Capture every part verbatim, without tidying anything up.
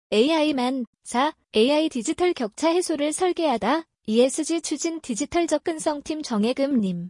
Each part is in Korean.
에이아이만. 사. 에이아이 디지털 격차 해소를 설계하다. 이에스지 추진 디지털 접근성팀 정혜금님.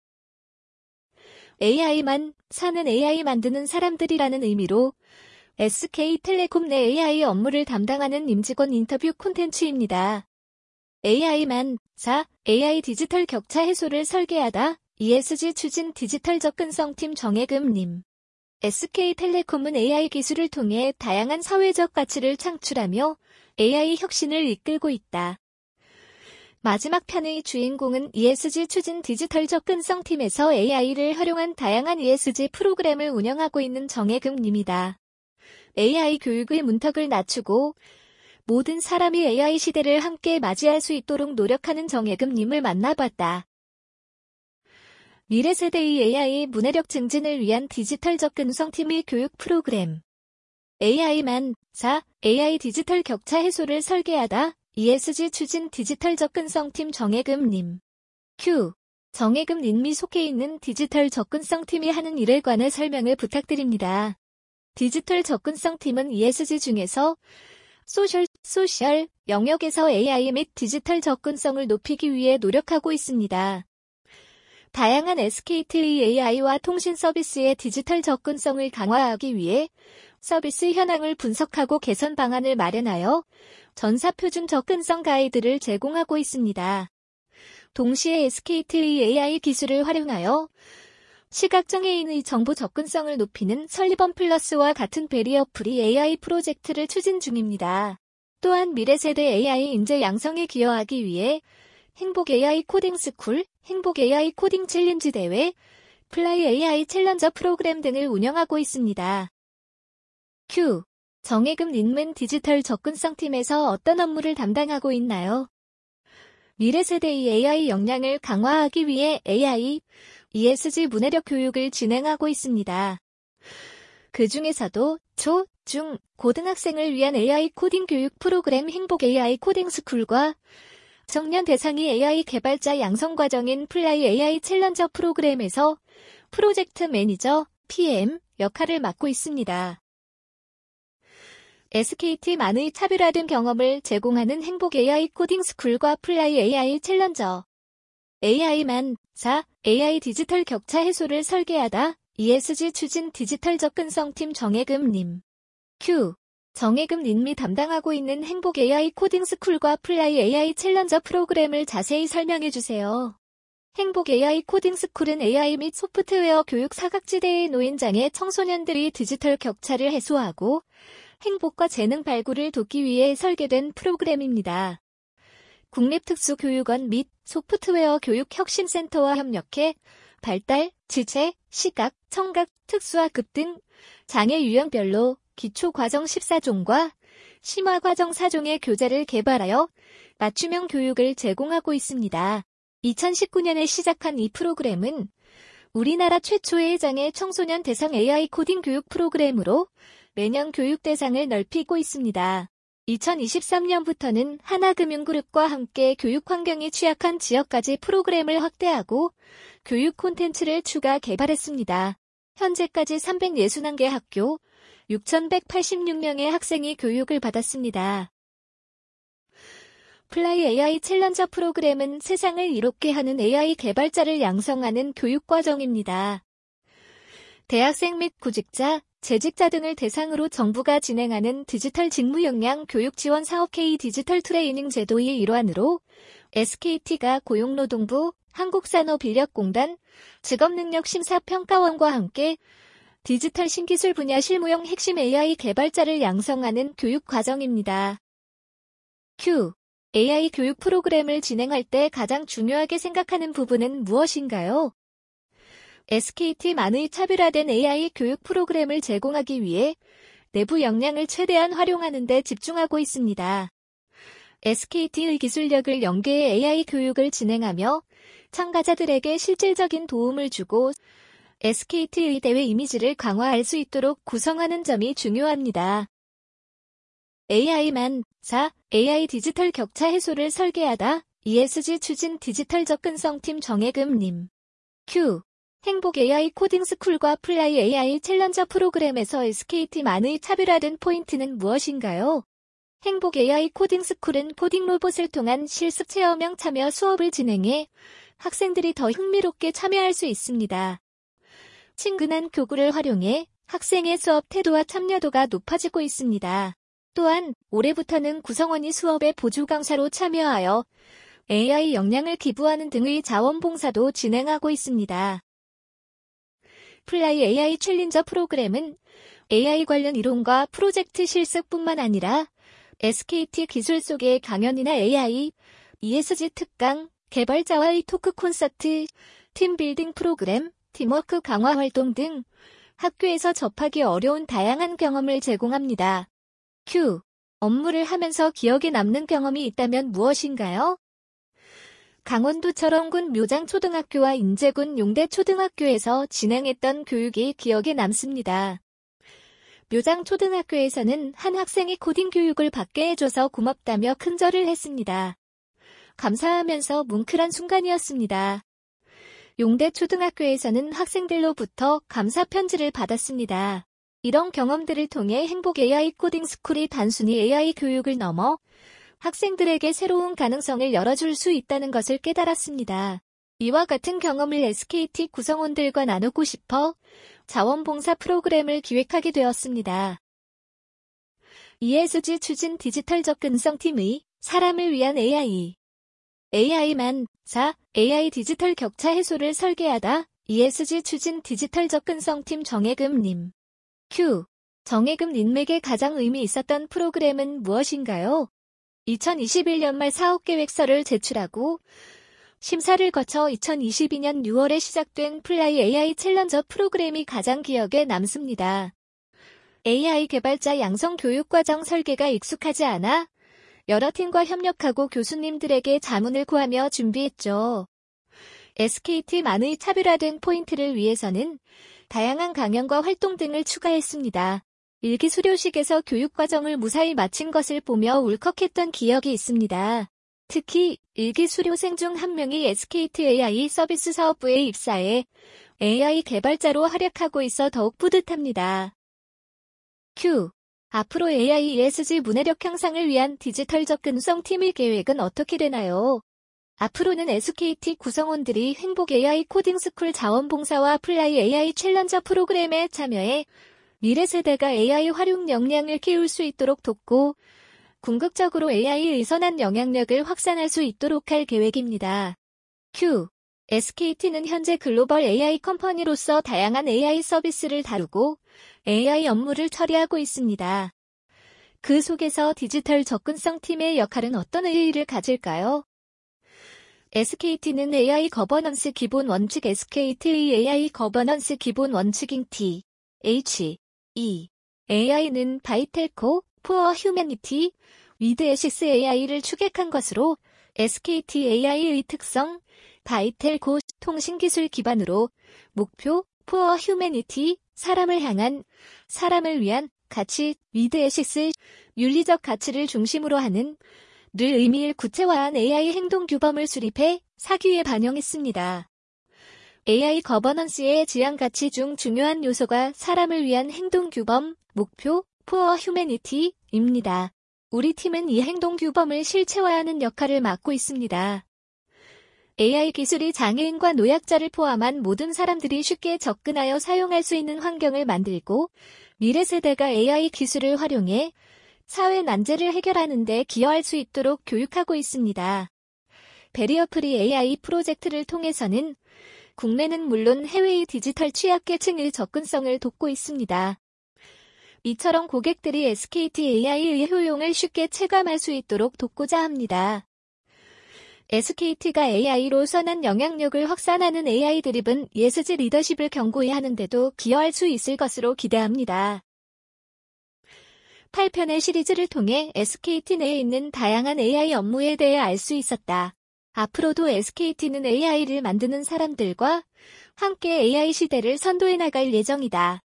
에이아이만. 사는 에이아이 만드는 사람들이라는 의미로 에스케이텔레콤 내 에이아이 업무를 담당하는 임직원 인터뷰 콘텐츠입니다. 에이아이만. 사. 에이아이 디지털 격차 해소를 설계하다. 이에스지 추진 디지털 접근성팀 정혜금님. 에스케이텔레콤은 에이아이 기술을 통해 다양한 사회적 가치를 창출하며 에이아이 혁신을 이끌고 있다. 마지막 편의 주인공은 이에스지 추진 디지털 접근성팀에서 에이아이를 활용한 다양한 이에스지 프로그램을 운영하고 있는 정혜금님이다. 에이아이 교육의 문턱을 낮추고 모든 사람이 에이아이 시대를 함께 맞이할 수 있도록 노력하는 정혜금님을 만나봤다. 미래 세대의 에이아이 문해력 증진을 위한 디지털 접근성팀의 교육 프로그램. 에이아이만. 사. 에이아이 디지털 격차 해소를 설계하다. 이에스지 추진 디지털 접근성팀 정혜금님. 큐. 정혜금님이 속해 있는 디지털 접근성팀이 하는 일에 관해 설명을 부탁드립니다. 디지털 접근성팀은 이에스지 중에서 소셜, 소셜 영역에서 에이아이 및 디지털 접근성을 높이기 위해 노력하고 있습니다. 다양한 에스케이티의 에이아이와 통신 서비스의 디지털 접근성을 강화하기 위해 서비스 현황을 분석하고 개선 방안을 마련하여 전사표준 접근성 가이드를 제공하고 있습니다. 동시에 에스케이티의 에이아이 기술을 활용하여 시각장애인의 정보 접근성을 높이는 설리번 플러스와 같은 베리어 프리 에이아이 프로젝트를 추진 중입니다. 또한 미래세대 에이아이 인재 양성에 기여하기 위해 행복 에이아이 코딩 스쿨, 행복 에이아이 코딩 챌린지 대회, 플라이 에이아이 챌린저 프로그램 등을 운영하고 있습니다. 큐. 정혜금님은 디지털 접근성팀에서 어떤 업무를 담당하고 있나요? 미래세대의 에이아이 역량을 강화하기 위해 에이아이, 이에스지 문해력 교육을 진행하고 있습니다. 그 중에서도 초, 중, 고등학생을 위한 에이아이 코딩 교육 프로그램 행복 에이아이 코딩 스쿨과 청년 대상의 에이아이 개발자 양성 과정인 플라이 에이아이 챌린저 프로그램에서 프로젝트 매니저, 피엠 역할을 맡고 있습니다. 에스케이티만의 차별화된 경험을 제공하는 행복 에이아이 코딩 스쿨과 플라이 에이아이 챌린저. 에이아이만. 사. 에이아이 디지털 격차 해소를 설계하다. 이에스지 추진 디지털 접근성팀 정혜금님. 큐. 정혜금님이 담당하고 있는 행복 에이아이 코딩 스쿨과 플라이 에이아이 챌린저 프로그램을 자세히 설명해주세요. 행복 에이아이 코딩 스쿨은 에이아이 및 소프트웨어 교육 사각지대에 놓인 장애 청소년들이 디지털 격차를 해소하고 행복과 재능 발굴을 돕기 위해 설계된 프로그램입니다. 국립특수교육원 및 소프트웨어 교육혁신센터와 협력해 발달, 지체, 시각, 청각, 특수학급 등 장애 유형별로 기초과정 십사 종과 심화과정 사 종의 교재를 개발하여 맞춤형 교육을 제공하고 있습니다. 이천십구 년에 시작한 이 프로그램은 우리나라 최초의 장애 청소년 대상 에이아이 코딩 교육 프로그램으로 매년 교육 대상을 넓히고 있습니다. 이천이십삼 년부터는 하나금융그룹과 함께 교육 환경이 취약한 지역까지 프로그램을 확대하고 교육 콘텐츠를 추가 개발했습니다. 현재까지 삼백육십일 개 학교, 육천백팔십육 명의 학생이 교육을 받았습니다. 플라이 에이아이 챌린저 프로그램은 세상을 이롭게 하는 에이아이 개발자를 양성하는 교육과정입니다. 대학생 및 구직자, 재직자 등을 대상으로 정부가 진행하는 디지털 직무 역량 교육 지원 사업 K 디지털 트레이닝 제도의 일환으로 에스케이티가 고용노동부, 한국산업인력공단, 직업능력심사평가원과 함께 디지털 신기술 분야 실무용 핵심 에이아이 개발자를 양성하는 교육 과정입니다. 큐. 에이아이 교육 프로그램을 진행할 때 가장 중요하게 생각하는 부분은 무엇인가요? 에스케이티만의 차별화된 에이아이 교육 프로그램을 제공하기 위해 내부 역량을 최대한 활용하는 데 집중하고 있습니다. 에스케이티의 기술력을 연계해 에이아이 교육을 진행하며 참가자들에게 실질적인 도움을 주고 에스케이티의 대외 이미지를 강화할 수 있도록 구성하는 점이 중요합니다. 에이아이만. 사. 에이아이 디지털 격차 해소를 설계하다. 이에스지 추진 디지털 접근성팀 정혜금님. 큐. 행복 에이아이 코딩 스쿨과 플라이 에이아이 챌린저 프로그램에서 에스케이티만의 차별화된 포인트는 무엇인가요? 행복 에이아이 코딩 스쿨은 코딩 로봇을 통한 실습 체험형 참여 수업을 진행해 학생들이 더 흥미롭게 참여할 수 있습니다. 친근한 교구를 활용해 학생의 수업 태도와 참여도가 높아지고 있습니다. 또한 올해부터는 구성원이 수업에 보조 강사로 참여하여 에이아이 역량을 기부하는 등의 자원봉사도 진행하고 있습니다. 플라이 에이아이 챌린저 프로그램은 에이아이 관련 이론과 프로젝트 실습뿐만 아니라 에스케이티 기술 속의 강연이나 에이아이, 이에스지 특강, 개발자와의 토크 콘서트, 팀빌딩 프로그램, 팀워크 강화 활동 등 학교에서 접하기 어려운 다양한 경험을 제공합니다. Q. 업무를 하면서 기억에 남는 경험이 있다면 무엇인가요? 강원도 철원군 묘장초등학교와 인제군 용대초등학교에서 진행했던 교육이 기억에 남습니다. 묘장초등학교에서는 한 학생이 코딩 교육을 받게 해줘서 고맙다며 큰절을 했습니다. 감사하면서 뭉클한 순간이었습니다. 용대초등학교에서는 학생들로부터 감사 편지를 받았습니다. 이런 경험들을 통해 행복 에이아이 코딩 스쿨이 단순히 에이아이 교육을 넘어 학생들에게 새로운 가능성을 열어줄 수 있다는 것을 깨달았습니다. 이와 같은 경험을 에스케이티 구성원들과 나누고 싶어 자원봉사 프로그램을 기획하게 되었습니다. 이에스지 추진 디지털 접근성 팀의 사람을 위한 에이아이. 에이아이만 사. 에이아이 디지털 격차 해소를 설계하다. 이에스지 추진 디지털 접근성 팀 정혜금님. Q. 정혜금님에게 가장 의미 있었던 프로그램은 무엇인가요? 이천이십일 년 말 사업계획서를 제출하고 심사를 거쳐 이천이십이 년 유월에 시작된 플라이 에이아이 챌린저 프로그램이 가장 기억에 남습니다. 에이아이 개발자 양성 교육과정 설계가 익숙하지 않아 여러 팀과 협력하고 교수님들에게 자문을 구하며 준비했죠. 에스케이티만의 차별화된 포인트를 위해서는 다양한 강연과 활동 등을 추가했습니다. 일기 수료식에서 교육과정을 무사히 마친 것을 보며 울컥했던 기억이 있습니다. 특히 일기 수료생 중 한 명이 에스케이티 에이아이 서비스 사업부에 입사해 에이아이 개발자로 활약하고 있어 더욱 뿌듯합니다. Q. 앞으로 에이아이 이에스지 문해력 향상을 위한 디지털 접근성 팀의 계획은 어떻게 되나요? 앞으로는 에스케이티 구성원들이 행복 에이아이 코딩 스쿨 자원봉사와 플라이 에이아이 챌린저 프로그램에 참여해 미래 세대가 에이아이 활용 역량을 키울 수 있도록 돕고 궁극적으로 에이아이의 선한 영향력을 확산할 수 있도록 할 계획입니다. Q. 에스케이티는 현재 글로벌 에이아이 컴퍼니로서 다양한 에이아이 서비스를 다루고 에이아이 업무를 처리하고 있습니다. 그 속에서 디지털 접근성 팀의 역할은 어떤 의의를 가질까요? 에스케이티는 에이아이 거버넌스 기본 원칙 에스케이티의 에이아이 거버넌스 기본 원칙인 T, H, E, 에이아이는 바이텔코, 포어 휴머니티, 위드 에식스 에이아이를 추격한 것으로 에스케이티 에이아이의 특성, 바이텔코 통신기술 기반으로 목표, 포어 휴머니티, 사람을 향한, 사람을 위한 가치, 위드 에식스, 윤리적 가치를 중심으로 하는 를 의미를 구체화한 에이아이 행동 규범을 수립해 사기에 반영했습니다. 에이아이 거버넌스의 지향 가치 중 중요한 요소가 사람을 위한 행동 규범, 목표, 포어 휴머니티입니다. 우리 팀은 이 행동 규범을 실체화하는 역할을 맡고 있습니다. 에이아이 기술이 장애인과 노약자를 포함한 모든 사람들이 쉽게 접근하여 사용할 수 있는 환경을 만들고 미래 세대가 에이아이 기술을 활용해 사회 난제를 해결하는 데 기여할 수 있도록 교육하고 있습니다. 베리어 프리 에이아이 프로젝트를 통해서는 국내는 물론 해외의 디지털 취약계층의 접근성을 돕고 있습니다. 이처럼 고객들이 에스케이티 에이아이의 효용을 쉽게 체감할 수 있도록 돕고자 합니다. 에스케이티가 에이아이로 선한 영향력을 확산하는 에이아이 드리븐 이에스지 리더십을 견고히 하는데도 기여할 수 있을 것으로 기대합니다. 팔 편의 시리즈를 통해 에스케이티 내에 있는 다양한 에이아이 업무에 대해 알 수 있었다. 앞으로도 에스케이티는 에이아이를 만드는 사람들과 함께 에이아이 시대를 선도해 나갈 예정이다.